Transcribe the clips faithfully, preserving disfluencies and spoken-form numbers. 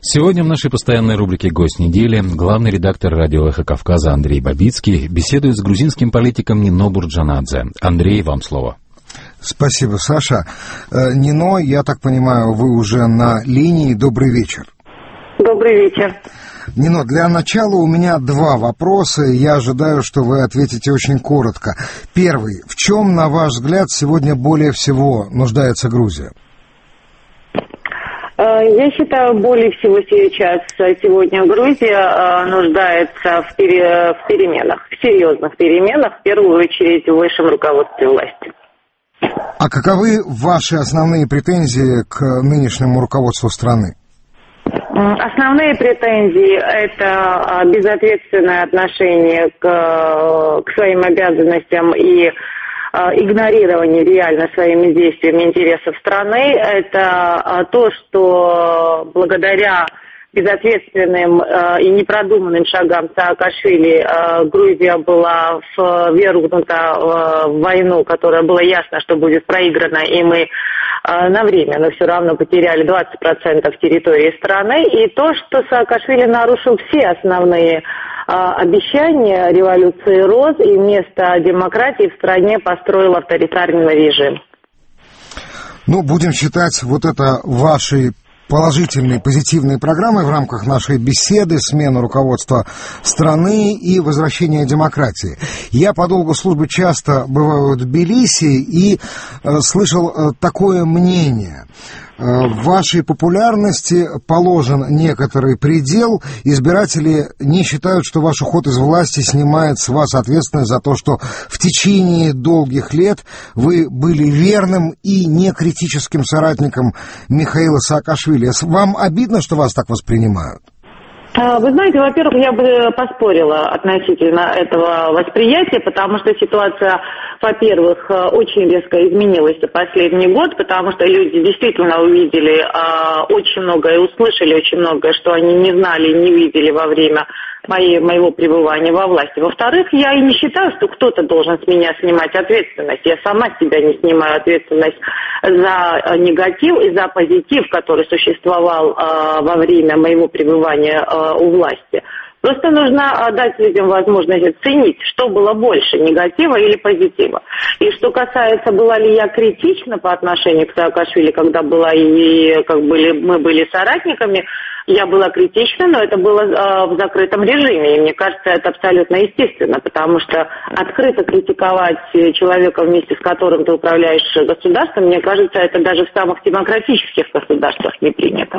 Сегодня в нашей постоянной рубрике «Гость недели» главный редактор радио «Эхо Кавказа» Андрей Бабицкий беседует с грузинским политиком Нино Бурджанадзе. Андрей, вам слово. Спасибо, Саша. Нино, я так понимаю, вы уже на линии. Добрый вечер. Добрый вечер. Нино, для начала у меня два вопроса, и я ожидаю, что вы ответите очень коротко. Первый. В чем, на ваш взгляд, сегодня более всего нуждается Грузия? Я считаю, более всего сейчас сегодня Грузия нуждается в переменах, в серьезных переменах, в первую очередь в высшем руководстве власти. А каковы ваши основные претензии к нынешнему руководству страны? Основные претензии – это безответственное отношение к, к своим обязанностям и игнорирование реально своими действиями интересов страны. Это то, что благодаря безответственным и непродуманным шагам Саакашвили Грузия была ввергнута в войну, которая было ясно, что будет проиграна, и мы на время, но все равно потеряли двадцать процентов территории страны. И то, что Саакашвили нарушил все основные обещания революции роз и вместо демократии в стране построил авторитарный режим. Ну, будем считать вот это вашей положительные, позитивные программы в рамках нашей беседы, смены руководства страны и возвращения демократии. Я по долгу службы часто бываю в Тбилиси и э, слышал э, такое мнение. В вашей популярности положен некоторый предел. Избиратели не считают, что ваш уход из власти снимает с вас ответственность за то, что в течение долгих лет вы были верным и некритическим соратником Михаила Саакашвили. Вам обидно, что вас так воспринимают? Вы знаете, во-первых, я бы поспорила относительно этого восприятия, потому что ситуация, во-первых, очень резко изменилась за последний год, потому что люди действительно увидели э, очень многое, услышали очень многое, что они не знали, не видели во время моей, моего пребывания во власти. Во-вторых, я и не считаю, что кто-то должен с меня снимать ответственность. Я сама с себя не снимаю ответственность за негатив и за позитив, который существовал э, во время моего пребывания э, у власти. Просто нужно дать людям возможность оценить, что было больше, негатива или позитива. И что касается, была ли я критична по отношению к Саакашвили, когда была и как были, мы были соратниками, я была критична, но это было э, в закрытом режиме. И мне кажется, это абсолютно естественно, потому что открыто критиковать человека, вместе с которым ты управляешь государством, мне кажется, это даже в самых демократических государствах не принято.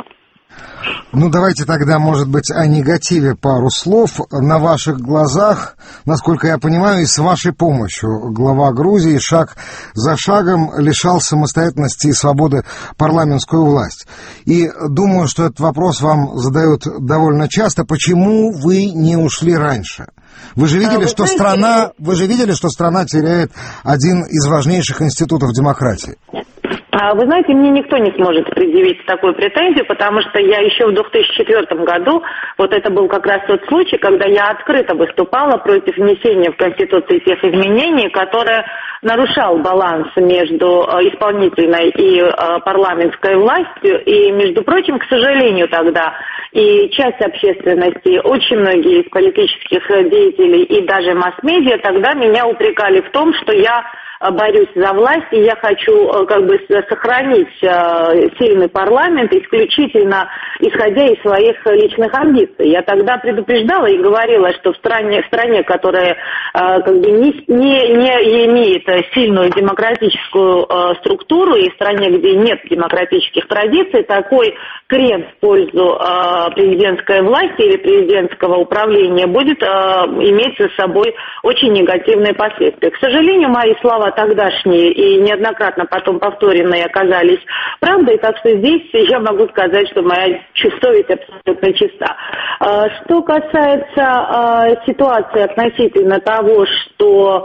Ну, давайте тогда, может быть, о негативе пару слов. На ваших глазах, насколько я понимаю, и с вашей помощью глава Грузии шаг за шагом лишал самостоятельности и свободы парламентскую власть. И думаю, что этот вопрос вам задают довольно часто. Почему вы не ушли раньше? Вы же видели, что страна, вы же видели, что страна теряет один из важнейших институтов демократии. Вы знаете, мне никто не сможет предъявить такую претензию, потому что я еще в две тысячи четвёртом году, вот это был как раз тот случай, когда я открыто выступала против внесения в Конституцию тех изменений, которые нарушал баланс между исполнительной и парламентской властью. И, между прочим, к сожалению, тогда и часть общественности, очень многие из политических деятелей и даже масс-медиа тогда меня упрекали в том, что я борюсь за власть, и я хочу как бы сохранить сильный парламент исключительно исходя из своих личных амбиций. Я тогда предупреждала и говорила, что в стране, в стране, которая как бы не, не, не имеет сильную демократическую структуру, и в стране, где нет демократических традиций, такой крен в пользу президентской власти или президентского управления будет иметь за собой очень негативные последствия. К сожалению, мои слова тогдашние и неоднократно потом повторенные оказались правдой, так что здесь я могу сказать, что моя совесть абсолютно чиста. Что касается ситуации относительно того, что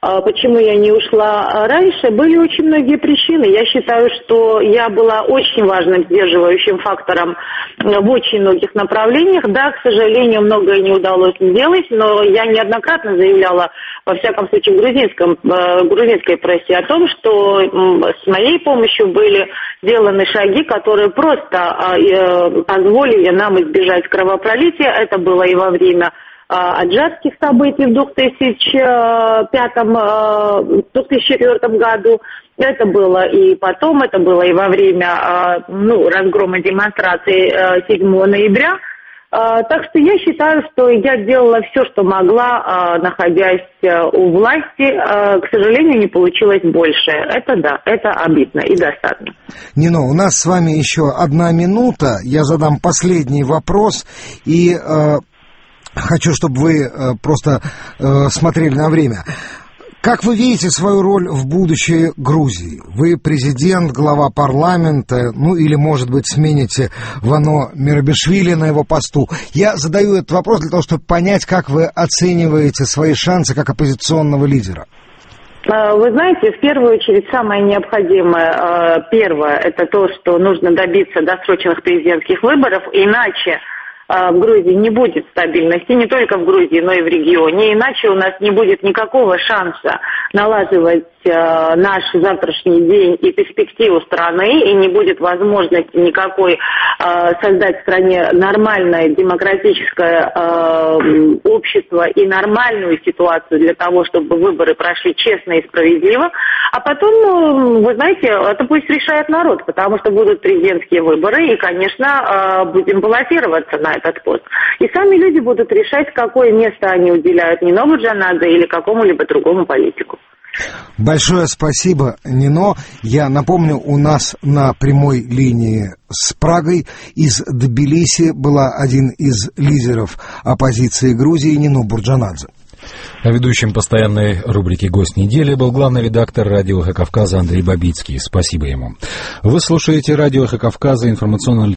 почему я не ушла раньше, были очень многие причины. Я считаю, что я была очень важным сдерживающим фактором в очень многих направлениях. Да, к сожалению, многое не удалось сделать, но я неоднократно заявляла, во всяком случае, в грузинском, в грузинской прессе о том, что с моей помощью были сделаны шаги, которые просто позволили нам избежать кровопролития. Это было и во время аджарских событий в две тысячи пятом — две тысячи четвёртом году. Это было и потом, это было и во время ну, разгрома демонстраций седьмого ноября. Так что я считаю, что я делала все, что могла, находясь у власти. К сожалению, не получилось больше. Это да, это обидно и досадно. Нино, у нас с вами еще одна минута. Я задам последний вопрос и э, хочу, чтобы вы э, просто э, смотрели на время. Как вы видите свою роль в будущей Грузии? Вы президент, глава парламента, ну или, может быть, смените Вано Мерабишвили на его посту. Я задаю этот вопрос для того, чтобы понять, как вы оцениваете свои шансы как оппозиционного лидера. Вы знаете, в первую очередь самое необходимое, первое, это то, что нужно добиться досрочных президентских выборов, иначе в Грузии не будет стабильности, не только в Грузии, но и в регионе, иначе у нас не будет никакого шанса налаживать э, наш завтрашний день и перспективу страны, и не будет возможности никакой э, создать в стране нормальное демократическое э, общество и нормальную ситуацию для того, чтобы выборы прошли честно и справедливо. А потом, ну, вы знаете, это пусть решает народ, потому что будут президентские выборы, и, конечно, э, будем баллотироваться на этот пост. И сами люди будут решать, какое место они уделяют Нино Бурджанадзе или какому-либо другому политику. Большое спасибо, Нино. Я напомню, у нас на прямой линии с Прагой из Тбилиси была один из лидеров оппозиции Грузии Нино Бурджанадзе. А ведущим постоянной рубрики «Гость недели» был главный редактор радио «Эхо Кавказа» Андрей Бабицкий. Спасибо ему. Вы слушаете радио «Эхо Кавказа», информационный